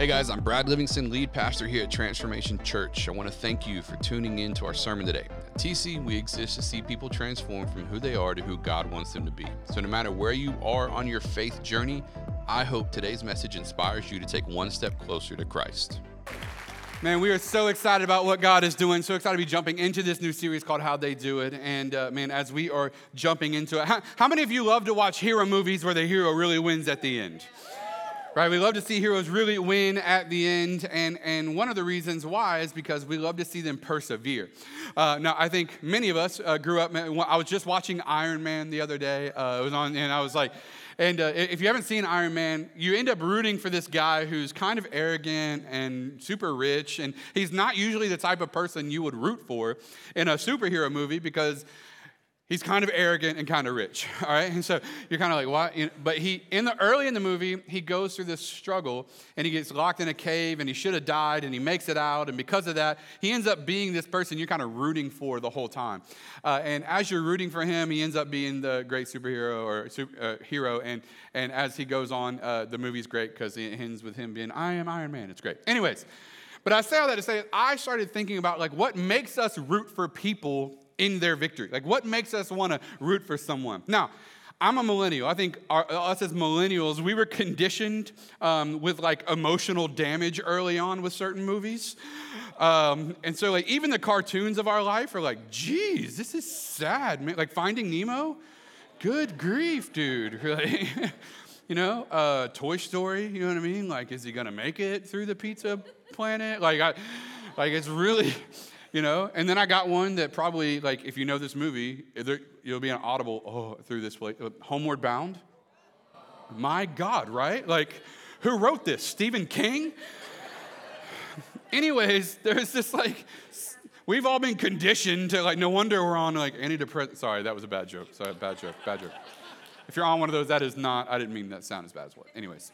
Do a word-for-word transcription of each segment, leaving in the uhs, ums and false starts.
Hey guys, I'm Brad Livingston, lead pastor here at Transformation Church. I want to thank you for tuning in to our sermon today. At T C, we exist to see people transform from who they are to who God wants them to be. So no matter where you are on your faith journey, I hope today's message inspires you to take one step closer to Christ. Man, we are so excited about what God is doing. So excited to be jumping into this new series called How They Do It. And uh, man, as we are jumping into it, how, how many of you love to watch hero movies where the hero really wins at the end? Right, we love to see heroes really win at the end, and, and one of the reasons why is because we love to see them persevere. Uh, now, I think many of us uh, grew up, I was just watching Iron Man the other day, uh, it was on, and I was like, and uh, if you haven't seen Iron Man, you end up rooting for this guy who's kind of arrogant and super rich, and he's not usually the type of person you would root for in a superhero movie because he's kind of arrogant and kind of rich, all right? And so you're kind of like, why? But he, in the early in the movie, he goes through this struggle, and he gets locked in a cave, and he should have died, and he makes it out, and because of that, he ends up being this person you're kind of rooting for the whole time. Uh, and as you're rooting for him, he ends up being the great superhero or super, uh, hero, and and as he goes on, uh, the movie's great because it ends with him being, I am Iron Man. It's great. Anyways, but I say all that to say, I started thinking about like what makes us root for people in their victory. Like what makes us want to root for someone? Now, I'm a millennial. I think our, us as millennials, we were conditioned um, with like emotional damage early on with certain movies. Um, and so like even the cartoons of our life are like, geez, this is sad, man. Like Finding Nemo, good grief, dude. Really. You know, uh, Toy Story, you know what I mean? Like, is he going to make it through the pizza planet? Like, I, like it's really... You know, and then I got one that probably, like, if you know this movie, there, you'll be an audible, oh, through this place. Homeward Bound? My God, right? Like, who wrote this? Stephen King? Anyways, there's this, like, we've all been conditioned to, like, no wonder we're on, like, antidepressant. Sorry, that was a bad joke. Sorry, bad joke, bad joke. If you're on one of those, that is not, I didn't mean that sound as bad as what. Anyways.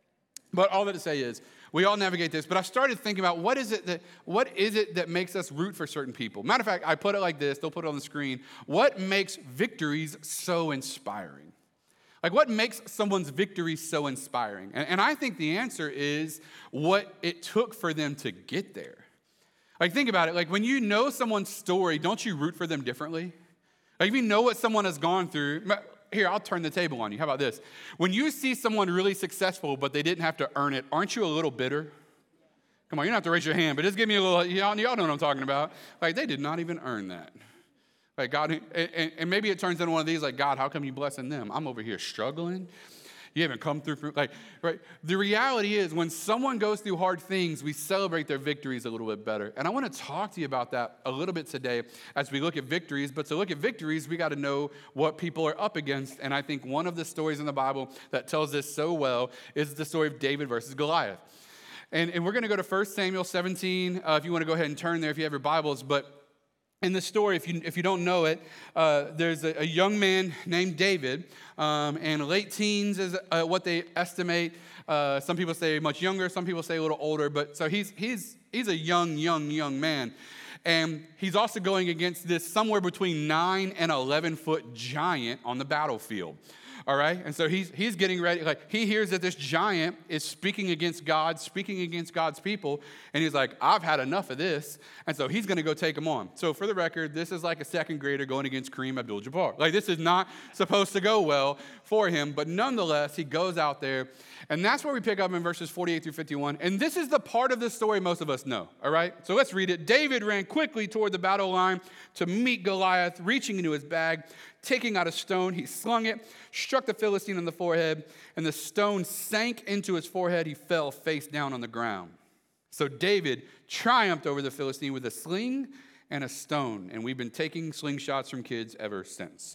But all that to say is, we all navigate this, but I started thinking about what is it that what is it that makes us root for certain people? Matter of fact, I put it like this, they'll put it on the screen. What makes victories so inspiring? Like what makes someone's victory so inspiring? And, and I think the answer is what it took for them to get there. Like think about it, like when you know someone's story, don't you root for them differently? Like if you know what someone has gone through, here, I'll turn the table on you. How about this? When you see someone really successful, but they didn't have to earn it, aren't you a little bitter? Come on, you don't have to raise your hand, but just give me a little, y'all, y'all know what I'm talking about. Like, they did not even earn that. Like, God, and, and maybe it turns into one of these, like, God, how come you blessing them? I'm over here struggling. You haven't come through, for, like, right? The reality is when someone goes through hard things, we celebrate their victories a little bit better. And I want to talk to you about that a little bit today as we look at victories. But to look at victories, we got to know what people are up against. And I think one of the stories in the Bible that tells this so well is the story of David versus Goliath. And, and we're going to go to First Samuel seventeen, uh, if you want to go ahead and turn there if you have your Bibles. But in the story, if you if you don't know it, uh, there's a, a young man named David, um, and late teens is uh, what they estimate. Uh, some people say much younger, some people say a little older, but so he's he's he's a young, young, young man. And he's also going against this somewhere between nine and eleven foot giant on the battlefield. All right, and so he's he's getting ready. Like he hears that this giant is speaking against God, speaking against God's people, and he's like, "I've had enough of this," and so he's going to go take him on. So for the record, this is like a second grader going against Kareem Abdul-Jabbar. Like this is not supposed to go well for him, but nonetheless, he goes out there, and that's where we pick up in verses forty-eight through fifty-one. And this is the part of the story most of us know. All right, so let's read it. David ran quickly toward the battle line to meet Goliath, reaching into his bag. Taking out a stone, he slung it, struck the Philistine on the forehead, and the stone sank into his forehead. He fell face down on the ground. So David triumphed over the Philistine with a sling and a stone, and we've been taking slingshots from kids ever since.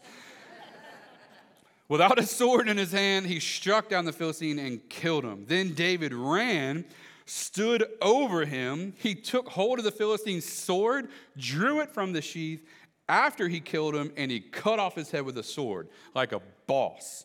Without a sword in his hand, he struck down the Philistine and killed him. Then David ran, stood over him. He took hold of the Philistine's sword, drew it from the sheath, after he killed him, and he cut off his head with a sword, like a boss.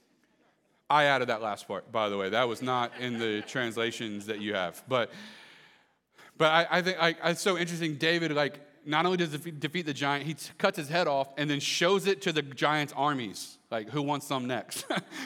I added that last part, by the way. That was not in the translations that you have. But but I, I think I, it's so interesting. David, like, not only does he defeat the giant, he t- cuts his head off and then shows it to the giant's armies. Like, who wants some next?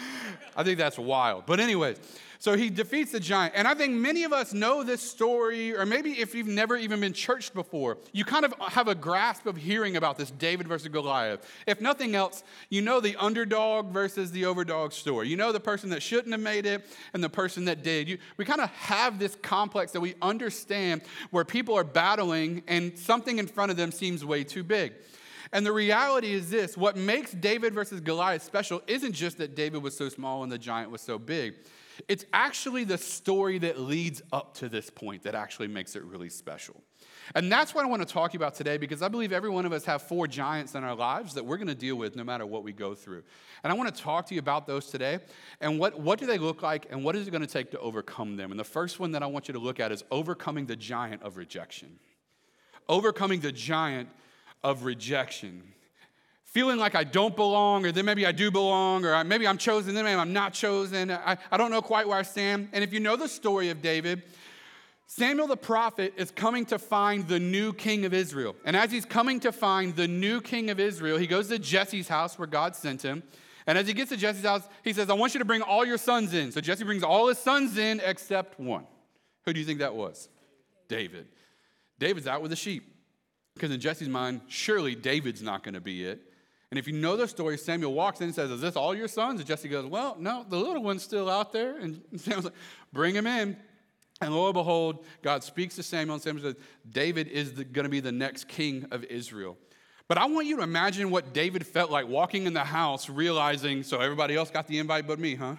I think that's wild. But anyways, so he defeats the giant. And I think many of us know this story, or maybe if you've never even been churched before, you kind of have a grasp of hearing about this David versus Goliath. If nothing else, you know the underdog versus the overdog story. You know the person that shouldn't have made it and the person that did. You, we kind of have this complex that we understand where people are battling and something in front of them seems way too big. And the reality is this: what makes David versus Goliath special isn't just that David was so small and the giant was so big. It's actually the story that leads up to this point that actually makes it really special. And that's what I want to talk about today, because I believe every one of us have four giants in our lives that we're going to deal with no matter what we go through. And I want to talk to you about those today, and what, what do they look like, and what is it going to take to overcome them. And the first one that I want you to look at is overcoming the giant of rejection. Overcoming the giant of rejection. Feeling like I don't belong, or then maybe I do belong, or maybe I'm chosen, then maybe I'm not chosen. I, I don't know quite where I stand. And if you know the story of David, Samuel the prophet is coming to find the new king of Israel. And as he's coming to find the new king of Israel, he goes to Jesse's house where God sent him. And as he gets to Jesse's house, he says, I want you to bring all your sons in. So Jesse brings all his sons in except one. Who do you think that was? David. David's out with the sheep. Because in Jesse's mind, surely David's not going to be it. And if you know the story, Samuel walks in and says, is this all your sons? And Jesse goes, well, no, the little one's still out there. And Samuel's like, bring him in. And lo and behold, God speaks to Samuel, and Samuel says, David is going to be the next king of Israel. But I want you to imagine what David felt like walking in the house, realizing, so everybody else got the invite but me, huh?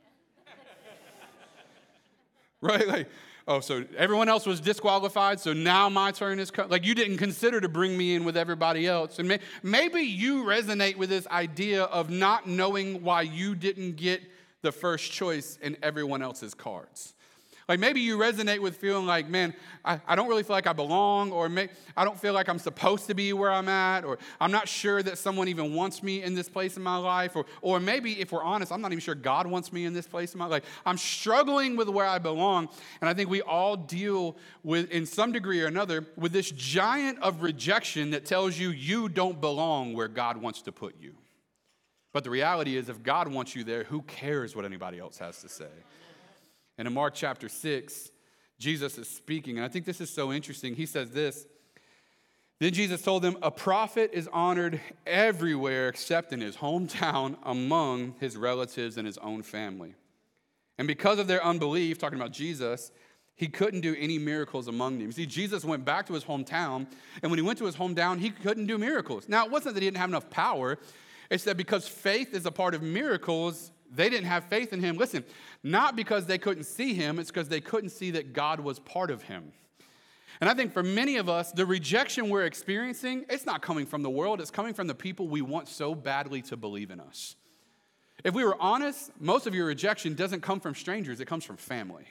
Right? Like, oh, so everyone else was disqualified, so now my turn is coming. Like, you didn't consider to bring me in with everybody else. And may, maybe you resonate with this idea of not knowing why you didn't get the first choice in everyone else's cards. Like, maybe you resonate with feeling like, man, I, I don't really feel like I belong, or may, I don't feel like I'm supposed to be where I'm at, or I'm not sure that someone even wants me in this place in my life, or, or maybe, if we're honest, I'm not even sure God wants me in this place in my life. I'm struggling with where I belong, and I think we all deal with, in some degree or another, with this giant of rejection that tells you you don't belong where God wants to put you. But the reality is, if God wants you there, who cares what anybody else has to say? And in Mark chapter six, Jesus is speaking, and I think this is so interesting. He says this, then Jesus told them, a prophet is honored everywhere except in his hometown, among his relatives and his own family. And because of their unbelief, talking about Jesus, he couldn't do any miracles among them. See, Jesus went back to his hometown, and when he went to his hometown, he couldn't do miracles. Now, it wasn't that he didn't have enough power. It's that because faith is a part of miracles, they didn't have faith in him. Listen, not because they couldn't see him, it's because they couldn't see that God was part of him. And I think for many of us, the rejection we're experiencing, it's not coming from the world, it's coming from the people we want so badly to believe in us. If we were honest, most of your rejection doesn't come from strangers, it comes from family.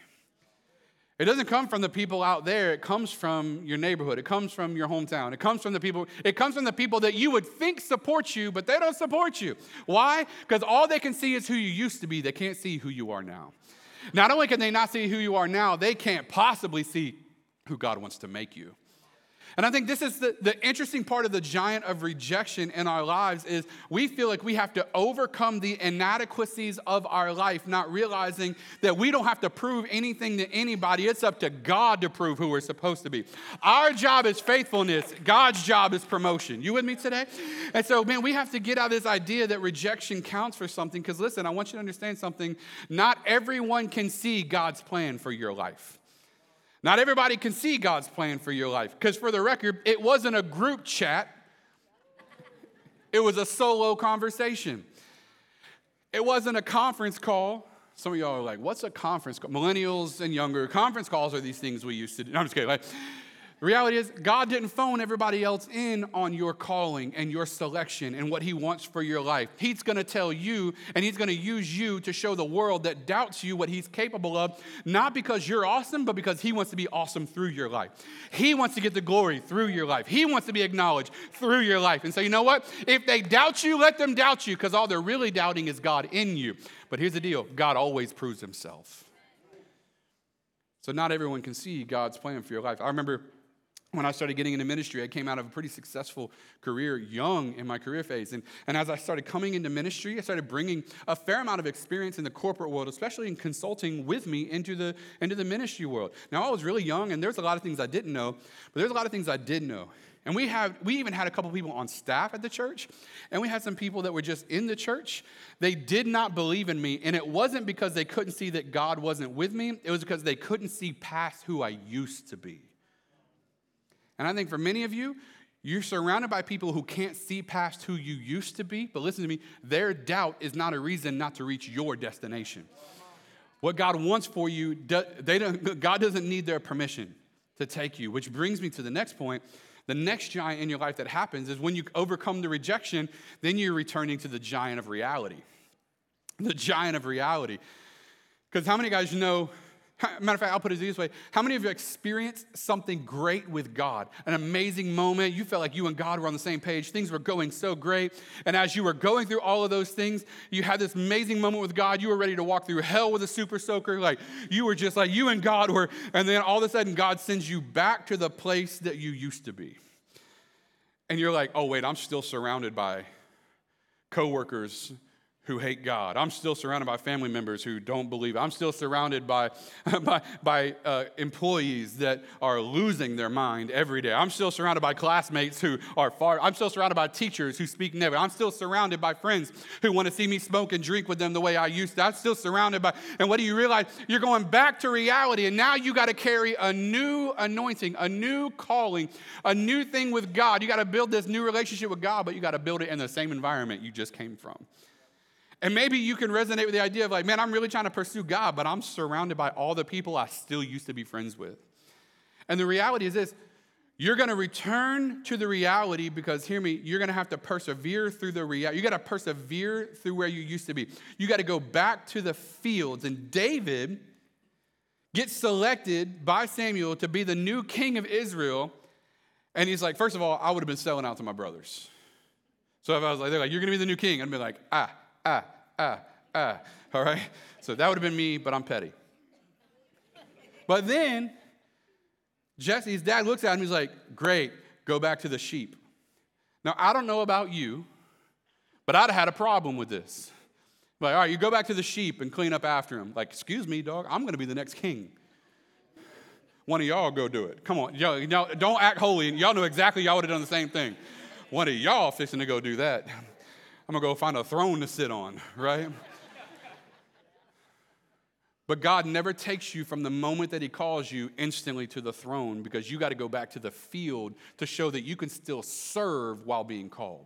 It doesn't come from the people out there, it comes from your neighborhood, it comes from your hometown, it comes from the people, it comes from the people that you would think support you, but they don't support you. Why? Because all they can see is who you used to be, they can't see who you are now. Not only can they not see who you are now, they can't possibly see who God wants to make you. And I think this is the, the interesting part of the giant of rejection in our lives is we feel like we have to overcome the inadequacies of our life, not realizing that we don't have to prove anything to anybody. It's up to God to prove who we're supposed to be. Our job is faithfulness. God's job is promotion. You with me today? And so, man, we have to get out of this idea that rejection counts for something, because listen, I want you to understand something. Not everyone can see God's plan for your life. Not everybody can see God's plan for your life. Because for the record, it wasn't a group chat. It was a solo conversation. It wasn't a conference call. Some of y'all are like, what's a conference call? Millennials and younger, conference calls are these things we used to do. No, I'm just kidding. Like, the reality is, God didn't phone everybody else in on your calling and your selection and what he wants for your life. He's going to tell you, and he's going to use you to show the world that doubts you what he's capable of, not because you're awesome, but because he wants to be awesome through your life. He wants to get the glory through your life. He wants to be acknowledged through your life. And so you know what? If they doubt you, let them doubt you, because all they're really doubting is God in you. But here's the deal. God always proves himself. So not everyone can see God's plan for your life. I remember when I started getting into ministry, I came out of a pretty successful career, young in my career phase. And, and as I started coming into ministry, I started bringing a fair amount of experience in the corporate world, especially in consulting with me into the, into the ministry world. Now, I was really young, and there's a lot of things I didn't know, but there's a lot of things I did know. And we have we even had a couple people on staff at the church, and we had some people that were just in the church. They did not believe in me, and it wasn't because they couldn't see that God wasn't with me. It was because they couldn't see past who I used to be. And I think for many of you, you're surrounded by people who can't see past who you used to be. But listen to me, their doubt is not a reason not to reach your destination. What God wants for you, they don't, God doesn't need their permission to take you, which brings me to the next point. The next giant in your life that happens is when you overcome the rejection, then you're returning to the giant of reality. The giant of reality. Because how many guys know, matter of fact, I'll put it this way. How many of you experienced something great with God? An amazing moment. You felt like you and God were on the same page. Things were going so great. And as you were going through all of those things, you had this amazing moment with God. You were ready to walk through hell with a super soaker. Like you were just like you and God were. And then all of a sudden, God sends you back to the place that you used to be. And you're like, oh, wait, I'm still surrounded by coworkers who hate God. I'm still surrounded by family members who don't believe. I'm still surrounded by, by, by uh, employees that are losing their mind every day. I'm still surrounded by classmates who are far. I'm still surrounded by teachers who speak negative. I'm still surrounded by friends who want to see me smoke and drink with them the way I used to. I'm still surrounded by, and what do you realize? You're going back to reality, and now you got to carry a new anointing, a new calling, a new thing with God. You got to build this new relationship with God, but you got to build it in the same environment you just came from. And maybe you can resonate with the idea of like, man, I'm really trying to pursue God, but I'm surrounded by all the people I still used to be friends with. And the reality is this, you're going to return to the reality because, hear me, you're going to have to persevere through the reality. You got to persevere through where you used to be. You got to go back to the fields. And David gets selected by Samuel to be the new king of Israel. And he's like, first of all, I would have been selling out to my brothers. So if I was like, they're like, you're going to be the new king, I'd be like, ah, ah, ah, ah, all right? So that would have been me, but I'm petty. But then Jesse's dad looks at him, he's like, great, go back to the sheep. Now, I don't know about you, but I'd have had a problem with this. Like, all right, you go back to the sheep and clean up after him. Like, excuse me, dog, I'm going to be the next king. One of y'all go do it. Come on, y'all, y'all don't act holy. Y'all know exactly y'all would have done the same thing. One of y'all fixing to go do that. I'm going to go find a throne to sit on, right? But God never takes you from the moment that he calls you instantly to the throne because you got to go back to the field to show that you can still serve while being called.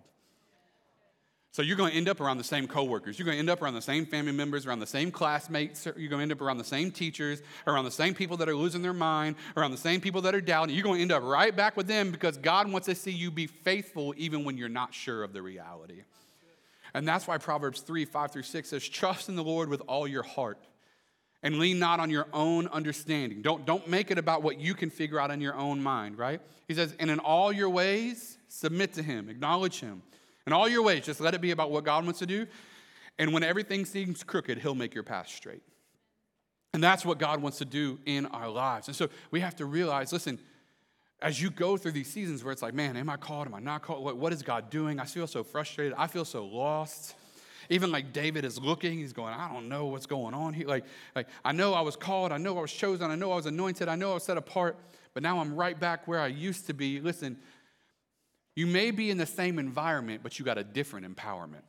So you're going to end up around the same coworkers. You're going to end up around the same family members, around the same classmates. You're going to end up around the same teachers, around the same people that are losing their mind, around the same people that are doubting. You're going to end up right back with them because God wants to see you be faithful even when you're not sure of the reality. And that's why Proverbs three, five through six says, trust in the Lord with all your heart and lean not on your own understanding. Don't, don't make it about what you can figure out in your own mind, right? He says, and in all your ways, submit to him, acknowledge him. In all your ways, just let it be about what God wants to do. And when everything seems crooked, he'll make your path straight. And that's what God wants to do in our lives. And so we have to realize, listen, as you go through these seasons where it's like, man, am I called? Am I not called? What, what is God doing? I feel so frustrated. I feel so lost. Even like David is looking, he's going, I don't know what's going on here. Like, like I know I was called. I know I was chosen. I know I was anointed. I know I was set apart. But now I'm right back where I used to be. Listen, you may be in the same environment, but you got a different empowerment.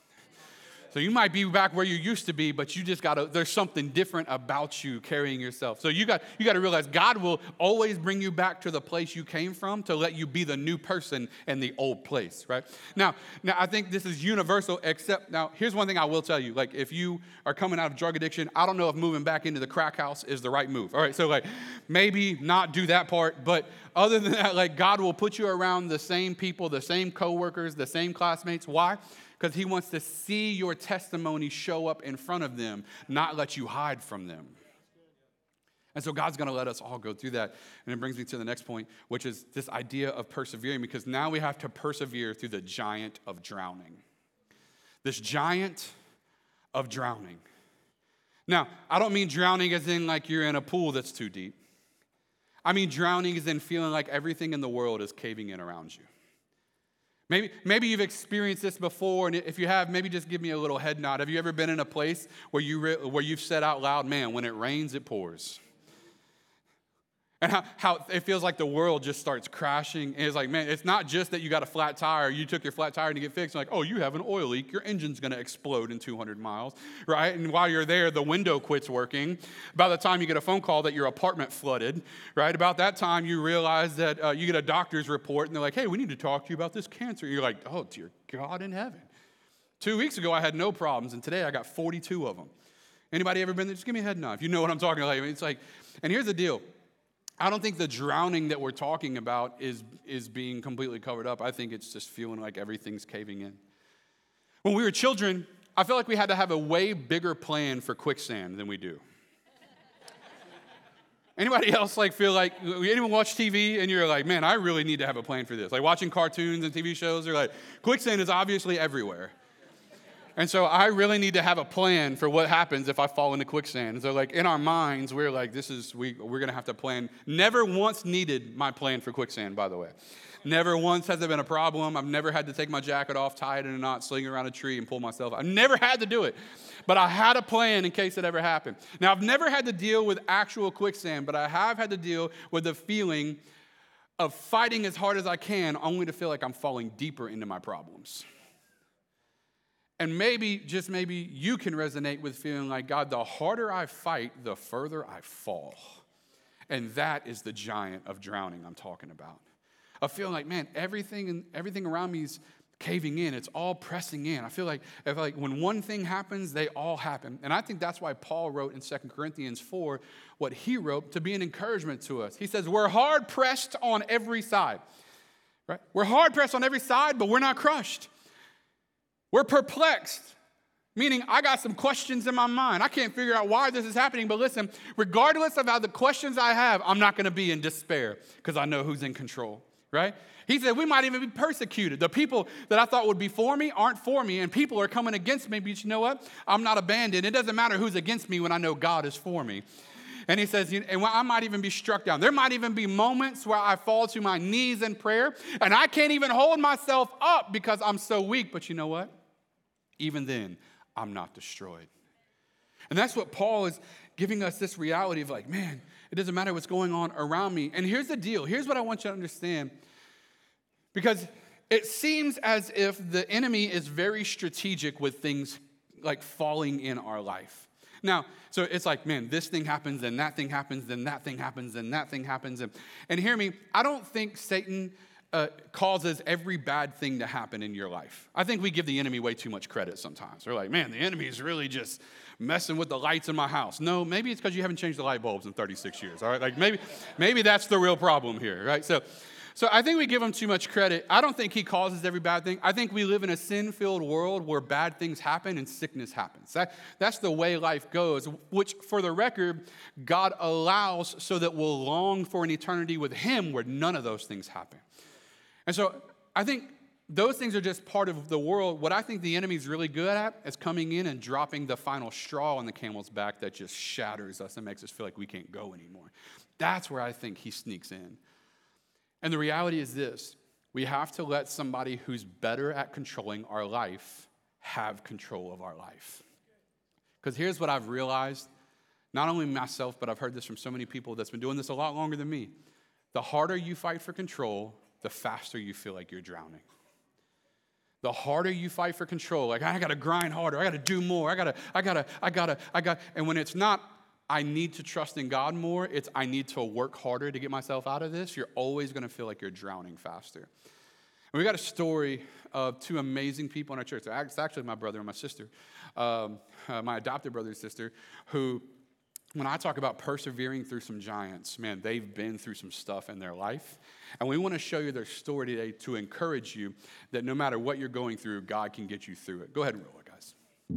So you might be back where you used to be, but you just got to, there's something different about you carrying yourself. So you got you got to realize God will always bring you back to the place you came from to let you be the new person in the old place, right? Now, now I think this is universal, except now here's one thing I will tell you. Like if you are coming out of drug addiction, I don't know if moving back into the crack house is the right move. All right, so like maybe not do that part, but other than that, like God will put you around the same people, the same coworkers, the same classmates. Why? Because he wants to see your testimony show up in front of them, not let you hide from them. And so God's going to let us all go through that. And it brings me to the next point, which is this idea of persevering, because now we have to persevere through the giant of drowning. This giant of drowning. Now, I don't mean drowning as in like you're in a pool that's too deep. I mean, drowning is in feeling like everything in the world is caving in around you. Maybe, maybe you've experienced this before, and if you have, maybe just give me a little head nod. Have you ever been in a place where, you re- where you've said out loud, man, when it rains, it pours? And how, how it feels like the world just starts crashing. And it's like, man, it's not just that you got a flat tire. You took your flat tire to get fixed. Like, oh, you have an oil leak. Your engine's going to explode in two hundred miles, right? And while you're there, the window quits working. By the time you get a phone call that your apartment flooded, right? About that time, you realize that uh, you get a doctor's report, and they're like, hey, we need to talk to you about this cancer. You're like, oh, dear God in heaven. Two weeks ago, I had no problems, and today I got forty-two of them. Anybody ever been there? Just give me a head nod if you know what I'm talking about. It's like, and here's the deal. I don't think the drowning that we're talking about is, is being completely covered up. I think it's just feeling like everything's caving in. When we were children, I felt like we had to have a way bigger plan for quicksand than we do. Anybody else like feel like, anyone watch T V and you're like, man, I really need to have a plan for this? Like watching cartoons and T V shows, they're like, quicksand is obviously everywhere. And so I really need to have a plan for what happens if I fall into quicksand. And so like in our minds, we're like, this is, we, we're going to have to plan. Never once needed my plan for quicksand, by the way. Never once has there been a problem. I've never had to take my jacket off, tie it in a knot, sling it around a tree, and pull myself out. I've never had to do it. But I had a plan in case it ever happened. Now, I've never had to deal with actual quicksand, but I have had to deal with the feeling of fighting as hard as I can, only to feel like I'm falling deeper into my problems. And maybe, just maybe, you can resonate with feeling like, God, the harder I fight, the further I fall. And that is the giant of drowning I'm talking about. Of feeling like, man, everything everything around me is caving in. It's all pressing in. I feel like, I feel like when one thing happens, they all happen. And I think that's why Paul wrote in Second Corinthians four what he wrote to be an encouragement to us. He says, we're hard pressed on every side. Right? We're hard pressed on every side, but we're not crushed. We're perplexed, meaning I got some questions in my mind. I can't figure out why this is happening, but listen, regardless of how the questions I have, I'm not going to be in despair because I know who's in control, right? He said we might even be persecuted. The people that I thought would be for me aren't for me, and people are coming against me, but you know what? I'm not abandoned. It doesn't matter who's against me when I know God is for me. And he says, and I might even be struck down. There might even be moments where I fall to my knees in prayer, and I can't even hold myself up because I'm so weak, but you know what? Even then, I'm not destroyed. And that's what Paul is giving us, this reality of like, man, it doesn't matter what's going on around me. And here's the deal. Here's what I want you to understand. Because it seems as if the enemy is very strategic with things like falling in our life. Now, so it's like, man, this thing happens, then that thing happens, then that thing happens, then that thing happens. And, and hear me, I don't think Satan Uh, causes every bad thing to happen in your life. I think we give the enemy way too much credit sometimes. We're like, man, the enemy is really just messing with the lights in my house. No, maybe it's because you haven't changed the light bulbs in thirty-six years, all right? Like maybe maybe that's the real problem here, right? So, so I think we give him too much credit. I don't think he causes every bad thing. I think we live in a sin-filled world where bad things happen and sickness happens. That, that's the way life goes, which, for the record, God allows so that we'll long for an eternity with him where none of those things happen. And so I think those things are just part of the world. What I think the enemy's really good at is coming in and dropping the final straw on the camel's back that just shatters us and makes us feel like we can't go anymore. That's where I think he sneaks in. And the reality is this. We have to let somebody who's better at controlling our life have control of our life. Because here's what I've realized, not only myself, but I've heard this from so many people that's been doing this a lot longer than me. The harder you fight for control, the faster you feel like you're drowning. The harder you fight for control, like I gotta grind harder, I gotta do more, I gotta, I gotta, I gotta, I got. And when it's not, I need to trust in God more, it's I need to work harder to get myself out of this, you're always gonna feel like you're drowning faster. And we got a story of two amazing people in our church. It's actually my brother and my sister, um, uh, my adopted brother and sister, who, when I talk about persevering through some giants, man, they've been through some stuff in their life. And we want to show you their story today to encourage you that no matter what you're going through, God can get you through it. Go ahead and roll it, guys.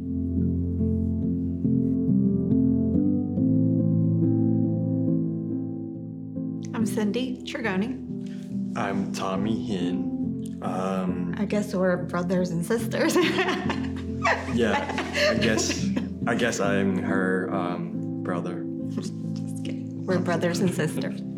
I'm Cindy Trigoni. I'm Tommy Hin. Um, I guess we're brothers and sisters. yeah, I guess I guess I'm her um, brother. Just kidding. We're brothers and sisters.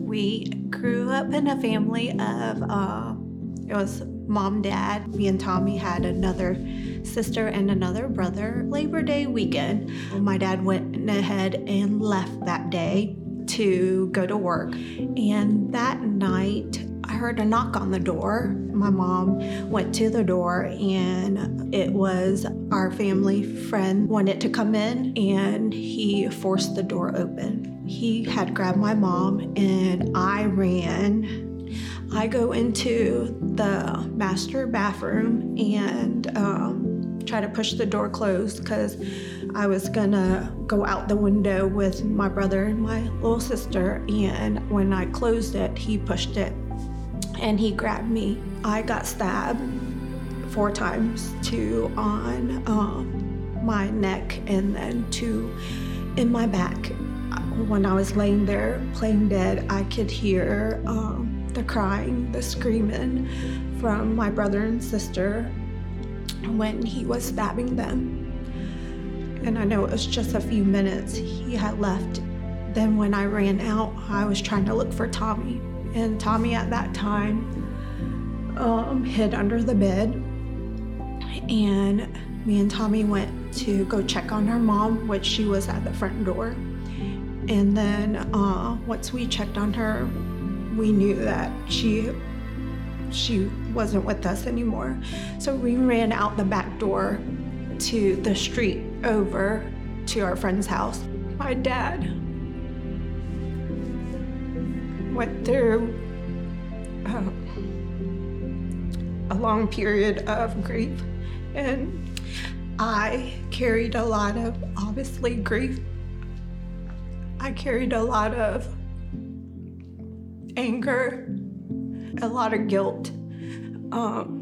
We grew up in a family of, uh, it was mom, dad. Me and Tommy had another sister and another brother. Labor Day weekend, my dad went ahead and left that day to go to work. And that night, I heard a knock on the door. My mom went to the door, and it was our family friend wanted to come in, and he forced the door open. He had grabbed my mom, and I ran. I go into the master bathroom and um, try to push the door closed because I was gonna go out the window with my brother and my little sister. And when I closed it, he pushed it and he grabbed me. I got stabbed four times, two on um, my neck and then two in my back. When I was laying there playing dead, I could hear um, the crying, the screaming from my brother and sister when he was stabbing them. And I know it was just a few minutes he had left. Then when I ran out, I was trying to look for Tommy. And Tommy at that time um, hid under the bed. And me and Tommy went to go check on her mom, which she was at the front door. And then uh, once we checked on her, we knew that she she wasn't with us anymore. So we ran out the back door to the street over to our friend's house. My dad went through uh, a long period of grief, and I carried a lot of, obviously, grief. I carried a lot of anger, a lot of guilt um,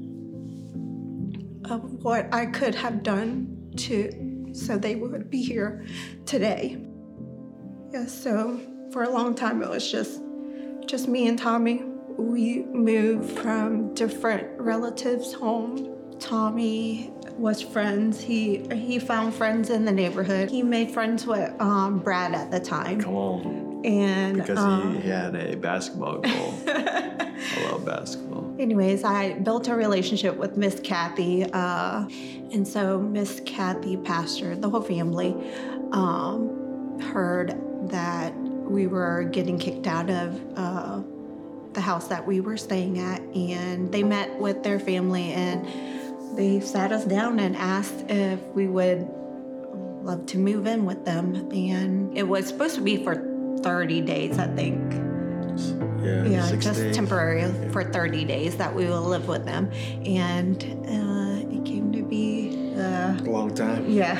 of what I could have done to so they would be here today. Yeah, so for a long time it was just just me and Tommy. We moved from different relatives' homes. Tommy was friends. He he found friends in the neighborhood. He made friends with um, Brad at the time. Come on. And Because um, he had a basketball goal. I love basketball. Anyways, I built a relationship with Miss Kathy. Uh, and so Miss Kathy, pastor, the whole family, um, heard that we were getting kicked out of uh, the house that we were staying at. And they met with their family and they sat us down and asked if we would love to move in with them. And it was supposed to be for thirty days, I think. Yeah, Yeah, six just days. temporary Yeah. for thirty days that we will live with them. And uh, it came to be, uh, A long time. yeah.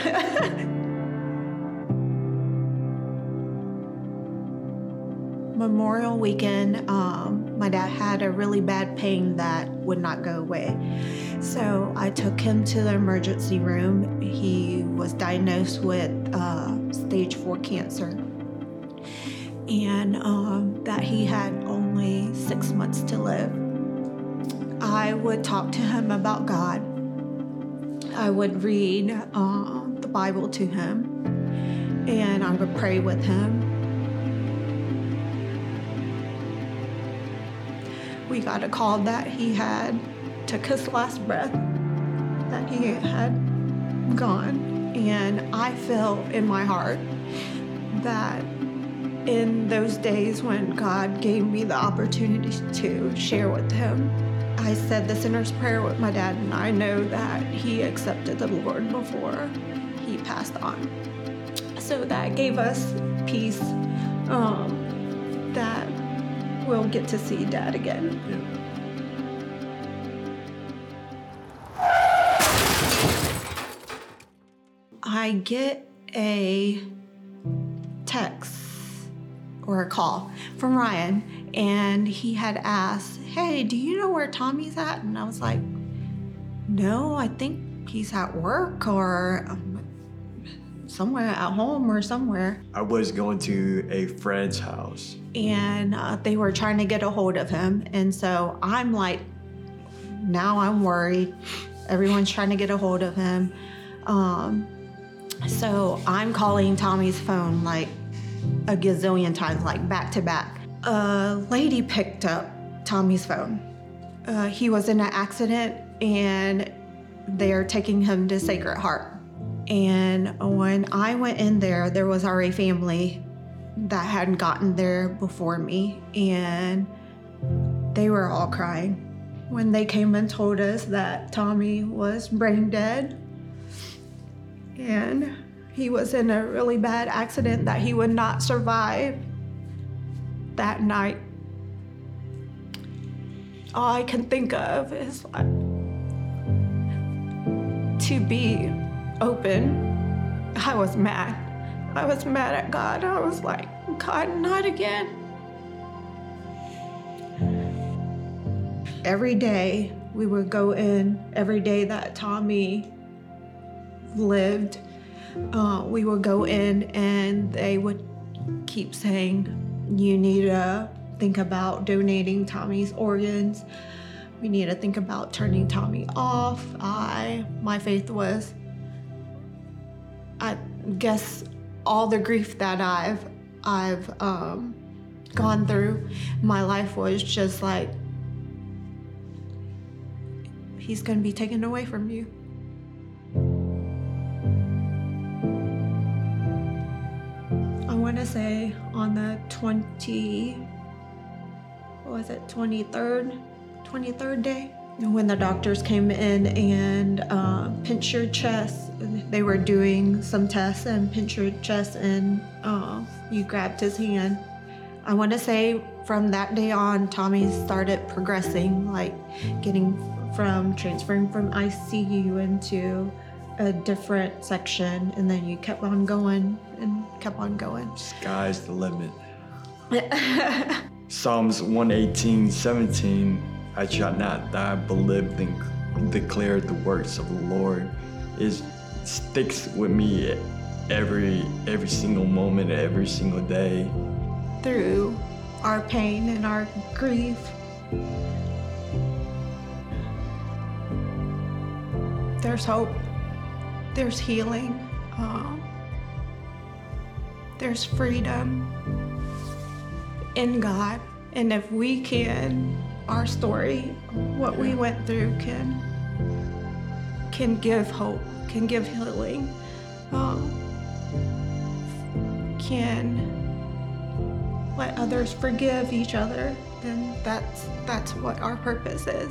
Memorial weekend, um, my dad had a really bad pain that would not go away. So I took him to the emergency room. He was diagnosed with uh, stage four cancer. And um, that he had only six months to live. I would talk to him about God. I would read uh, the Bible to him, and I would pray with him. We got a call that he had took his last breath, that he had gone, and I feel in my heart that in those days when God gave me the opportunity to share with him, I said the sinner's prayer with my dad, and I know that he accepted the Lord before he passed on. So that gave us peace um, that we'll get to see Dad again. Yeah. I get a text or a call from Ryan, and he had asked, hey, do you know where Tommy's at? And I was like, no, I think he's at work or um, somewhere at home or somewhere. I was going to a friend's house. And uh, they were trying to get a hold of him. And so I'm like, now I'm worried. Everyone's trying to get a hold of him. Um, so I'm calling Tommy's phone like a gazillion times, like back to back. a lady picked up Tommy's phone. Uh, he was in an accident and they're taking him to Sacred Heart. And when I went in there, there was already family that hadn't gotten there before me, and they were all crying when they came and told us that Tommy was brain dead and he was in a really bad accident that he would not survive that night. All I can think of is like, to be open. I was mad. I was mad at God. I was like, God, not again. Every day we would go in, every day that Tommy lived, uh, we would go in and they would keep saying, you need to think about donating Tommy's organs. We need to think about turning Tommy off. I, my faith was, I guess all the grief that I've, I've um, gone through, my life was just like, he's gonna be taken away from you. I wanna say on the twenty, what was it, twenty-third, twenty-third day, when the doctors came in and uh, pinched your chest. They were doing some tests and pinched your chest, and uh, you grabbed his hand. I want to say from that day on, Tommy started progressing, like getting from transferring from I C U into a different section, and then you kept on going and kept on going. Sky's the limit. Psalms one eighteen, seventeen, I shall not die, but live and declare the works of the Lord. It sticks with me every every single moment, every single day. Through our pain and our grief, there's hope, there's healing, um, there's freedom in God. And if we can, our story, what we went through can can give hope, can give healing, um, can let others forgive each other, then that's that's what our purpose is.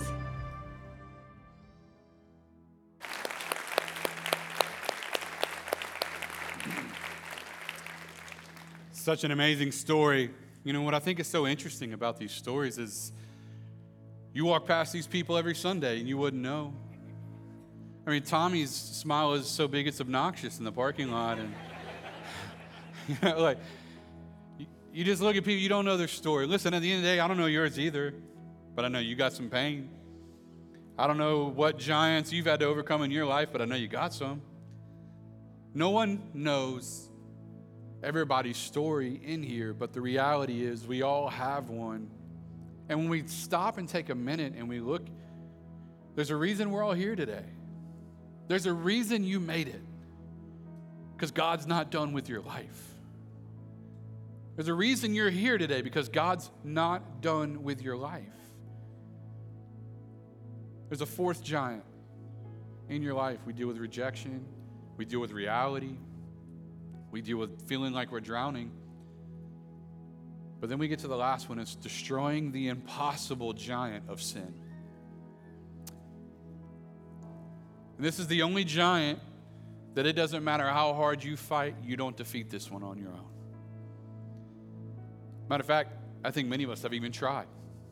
Such an amazing story. You know, what I think is so interesting about these stories is you walk past these people every Sunday and you wouldn't know. I mean, Tommy's smile is so big it's obnoxious in the parking lot. And, you know, like, you, you just look at people, you don't know their story. Listen, at the end of the day, I don't know yours either, but I know you got some pain. I don't know what giants you've had to overcome in your life, but I know you got some. No one knows everybody's story in here, but the reality is we all have one. And when we stop and take a minute and we look, there's a reason we're all here today. There's a reason you made it, because God's not done with your life. There's a reason you're here today, because God's not done with your life. There's a fourth giant in your life. We deal with rejection. We deal with reality. We deal with feeling like we're drowning. But then we get to the last one. It's destroying the impossible giant of sin. And this is the only giant that it doesn't matter how hard you fight, you don't defeat this one on your own. Matter of fact, I think many of us have even tried.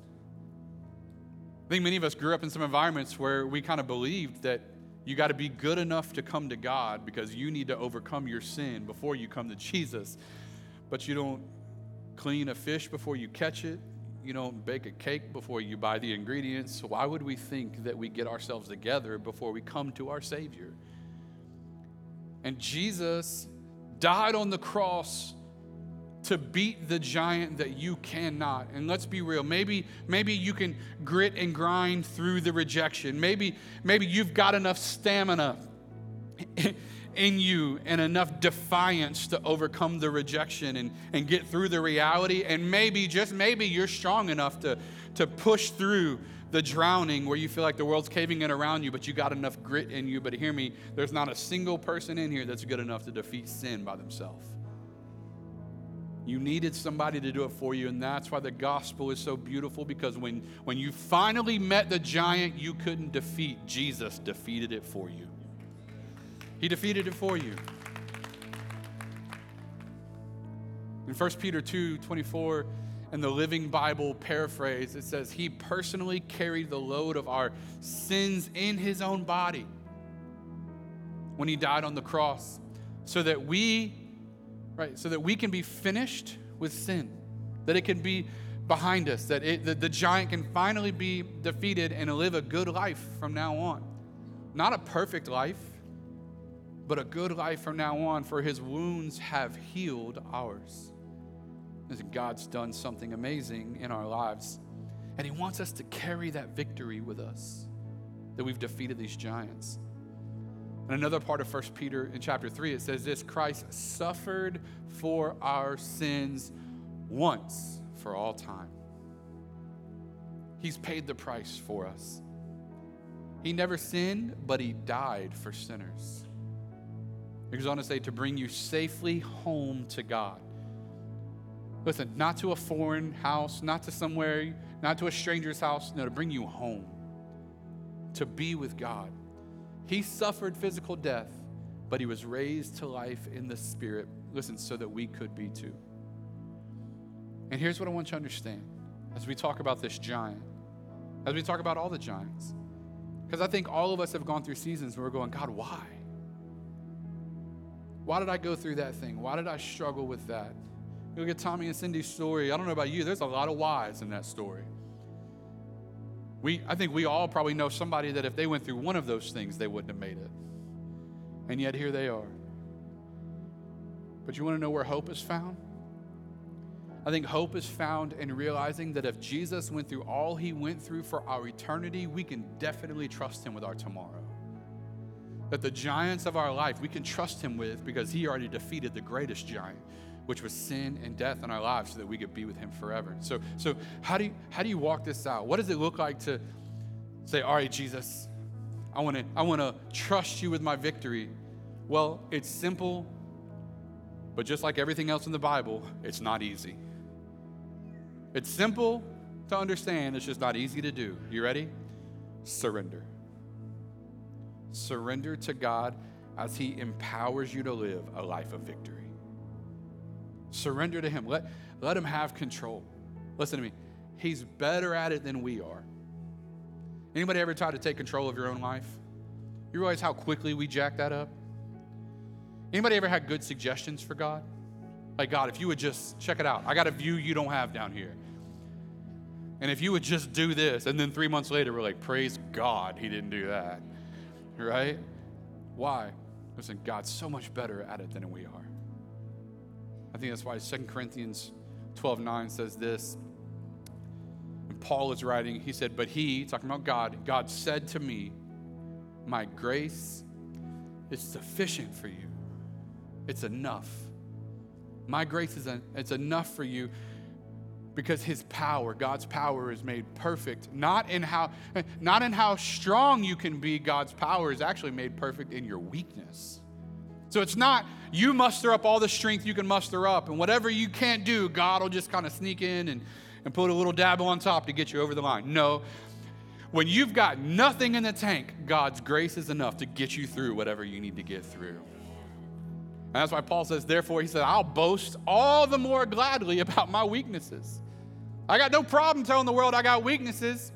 I think many of us grew up in some environments where we kind of believed that you got to be good enough to come to God because you need to overcome your sin before you come to Jesus. But you don't clean a fish before you catch it. You don't bake a cake before you buy the ingredients. So why would we think that we get ourselves together before we come to our Savior? And Jesus died on the cross to beat the giant that you cannot. And let's be real, maybe maybe you can grit and grind through the rejection. Maybe maybe you've got enough stamina in you and enough defiance to overcome the rejection and, and get through the reality. And maybe, just maybe, you're strong enough to, to push through the drowning where you feel like the world's caving in around you, but you got enough grit in you. But hear me, there's not a single person in here that's good enough to defeat sin by themselves. You needed somebody to do it for you, and that's why the gospel is so beautiful, because when, when you finally met the giant you couldn't defeat, Jesus defeated it for you. He defeated it for you. In First Peter two twenty-four, in the Living Bible paraphrase, it says, he personally carried the load of our sins in his own body when he died on the cross, so that we Right, so that we can be finished with sin, that it can be behind us, that it, the, the giant can finally be defeated and live a good life from now on. Not a perfect life, but a good life from now on, for his wounds have healed ours. Listen, God's done something amazing in our lives, and he wants us to carry that victory with us, that we've defeated these giants. In another part of First Peter in chapter three, it says this: Christ suffered for our sins once for all time. He's paid the price for us. He never sinned, but he died for sinners. He goes on to say, to bring you safely home to God. Listen, not to a foreign house, not to somewhere, not to a stranger's house, no, to bring you home, to be with God. He suffered physical death, but he was raised to life in the spirit, listen, so that we could be too. And here's what I want you to understand as we talk about this giant, as we talk about all the giants, because I think all of us have gone through seasons where we're going, God, why? Why did I go through that thing? Why did I struggle with that? You look at Tommy and Cindy's story. I don't know about you, there's a lot of whys in that story. We, I think we all probably know somebody that if they went through one of those things, they wouldn't have made it. And yet here they are. But you want to know where hope is found? I think hope is found in realizing that if Jesus went through all he went through for our eternity, we can definitely trust him with our tomorrow. That the giants of our life, we can trust him with, because he already defeated the greatest giant, which was sin and death in our lives, so that we could be with him forever. So, so how do you, how do you walk this out? What does it look like to say, all right, Jesus, I want to I want to trust you with my victory? Well, it's simple, but just like everything else in the Bible, it's not easy. It's simple to understand, it's just not easy to do. You ready? Surrender. Surrender to God as he empowers you to live a life of victory. Surrender to him. Let, let him have control. Listen to me. He's better at it than we are. Anybody ever tried to take control of your own life? You realize how quickly we jack that up? Anybody ever had good suggestions for God? Like, God, if you would just, check it out. I got a view you don't have down here. And if you would just do this, and then three months later, we're like, praise God, he didn't do that. Right? Why? Listen, God's so much better at it than we are. I think that's why Second Corinthians twelve nine says this. And Paul is writing, he said, but he, talking about God, God said to me, my grace is sufficient for you. It's enough. My grace is a, it's enough for you, because his power, God's power, is made perfect. Not in how, not in how strong you can be. God's power is actually made perfect in your weakness. So it's not you muster up all the strength you can muster up, and whatever you can't do, God will just kind of sneak in and, and put a little dabble on top to get you over the line. No. When you've got nothing in the tank, God's grace is enough to get you through whatever you need to get through. And that's why Paul says, therefore, he said, I'll boast all the more gladly about my weaknesses. I got no problem telling the world I got weaknesses,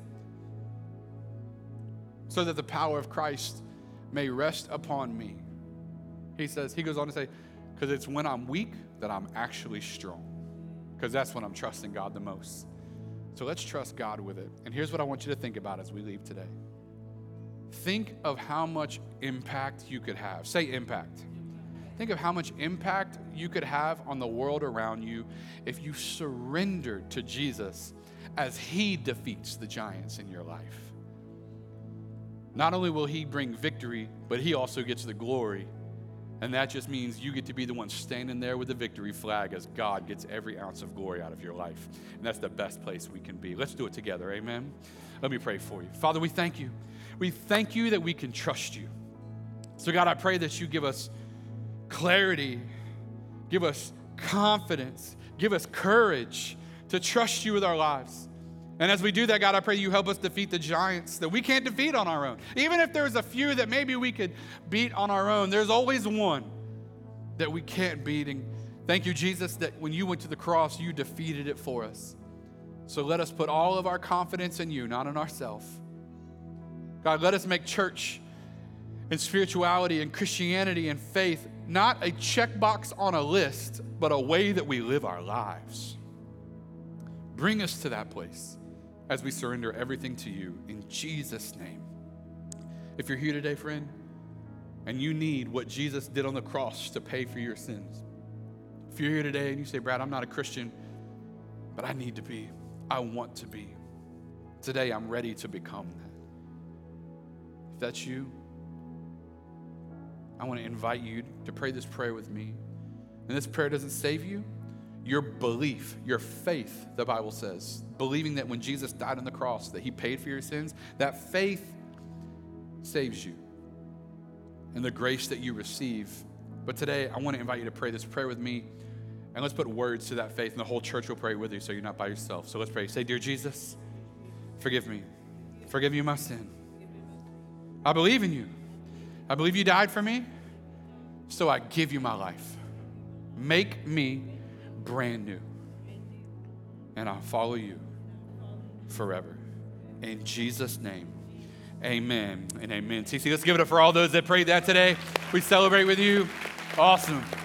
so that the power of Christ may rest upon me. He says, he goes on to say, because it's when I'm weak that I'm actually strong, because that's when I'm trusting God the most. So let's trust God with it. And here's what I want you to think about as we leave today. Think of how much impact you could have. Say impact. Think of how much impact you could have on the world around you if you surrendered to Jesus as he defeats the giants in your life. Not only will he bring victory, but he also gets the glory And that just means you get to be the one standing there with the victory flag as God gets every ounce of glory out of your life. And that's the best place we can be. Let's do it together, amen? Let me pray for you. Father, we thank you. We thank you that we can trust you. So God, I pray that you give us clarity, give us confidence, give us courage to trust you with our lives. And as we do that, God, I pray you help us defeat the giants that we can't defeat on our own. Even if there's a few that maybe we could beat on our own, there's always one that we can't beat. And thank you, Jesus, that when you went to the cross, you defeated it for us. So let us put all of our confidence in you, not in ourselves. God, let us make church and spirituality and Christianity and faith not a checkbox on a list, but a way that we live our lives. Bring us to that place as we surrender everything to you in Jesus' name. If you're here today, friend, and you need what Jesus did on the cross to pay for your sins, if you're here today and you say, Brad, I'm not a Christian, but I need to be, I want to be. Today, I'm ready to become that. If that's you, I want to invite you to pray this prayer with me. And this prayer doesn't save you. Your belief, your faith, the Bible says, believing that when Jesus died on the cross, that he paid for your sins, that faith saves you and the grace that you receive. But today, I want to invite you to pray this prayer with me, and let's put words to that faith, and the whole church will pray with you so you're not by yourself. So let's pray. Say, dear Jesus, forgive me. Forgive me my sin. I believe in you. I believe you died for me, so I give you my life. Make me brand new. And I'll follow you forever. In Jesus' name, amen and amen. T C, let's give it up for all those that prayed that today. We celebrate with you. Awesome.